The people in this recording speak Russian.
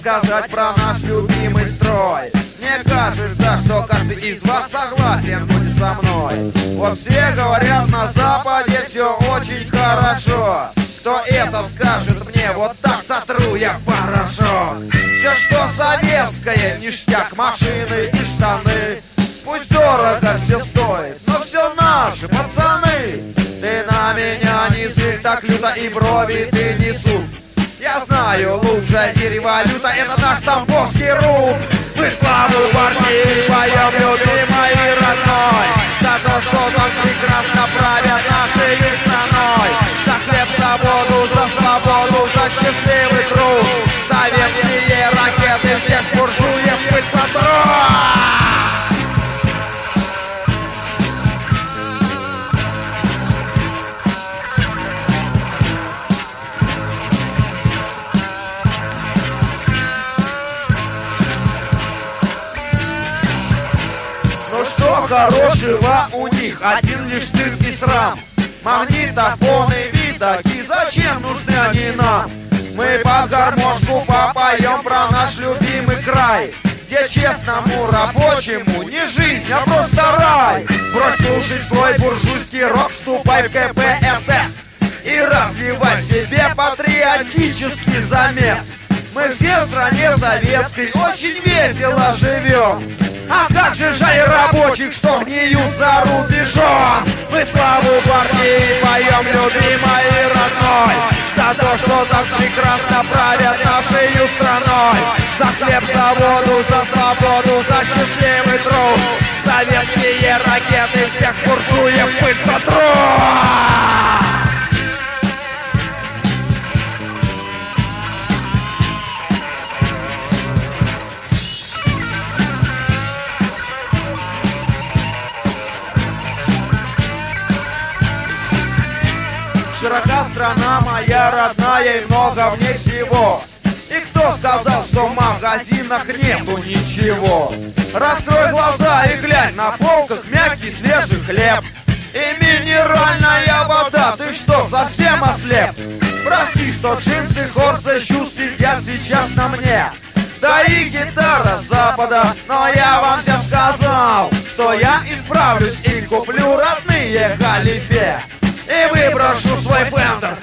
рассказать про наш любимый строй. Мне кажется, что каждый из вас согласен будет со мной. Вот все говорят, на Западе все очень хорошо. Кто это скажет мне, вот так сотру я в порошок. Все, что советское, ништяк, машины и штаны. Пусть дорого все стоит, но все наши, пацаны. Ты на меня не зырь так люто, и брови ты не суд. Я знаю, лучшая в мире валюта — это наш тамбовский руб. Мы славу партии поем, любимой родной, за то, что так прекрасно правят нашей страной. За хлеб, за воду, за свободу, за счастливый труд. Советские ракеты всех буржуев пыль сотрут. Хорошего у них один лишь стыд и срам. Магнитофоны, видаки, зачем нужны они нам? Мы под гармошку попоем про наш любимый край, где честному рабочему не жизнь, а просто рай. Брось слушать свой буржуйский рок, вступай в КПСС и разливай в себе патриотический замес. Мы все в стране советской очень весело живем. А как же жаль рабочих, что гниют за рубежом. Мы славу партии поем, любимой родной, за то, что так прекрасно правят нашей страной. За хлеб, за воду, за свободу, за счастливый труд. Советские ракеты всех буржуев пыль сотрут. Широка страна моя родная, и много в ней всего. И кто сказал, что в магазинах нету ничего? Раскрой глаза и глянь, на полках мягкий свежий хлеб и минеральная вода. Ты что, совсем ослеп? Прости, что джинсы Хорse Shoes сидят сейчас на мне, да и гитара с запада. Но я вам всем сказал, что я исправлюсь и куплю родные галифе. И выброшу свой фендер